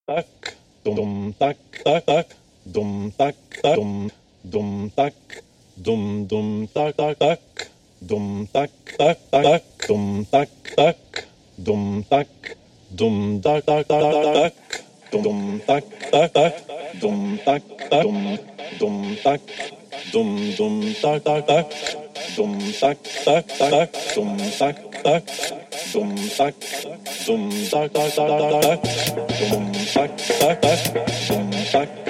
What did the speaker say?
tak, dum tak, tak, tak, dum tak, tak, dum tak, dum tak, tak, tak, dum tak, tak, tak, dum tak, tak, dum tak, dum tak, tak, tak, tak, dum tak, tak, tak, dum tak, tak, dum tak, dum tak, tak, tak, dum tak, tak, tak, dum tak, tak, dum tak, dum tak, tak, tak, tak, dum tak, tak, tak, dum tak.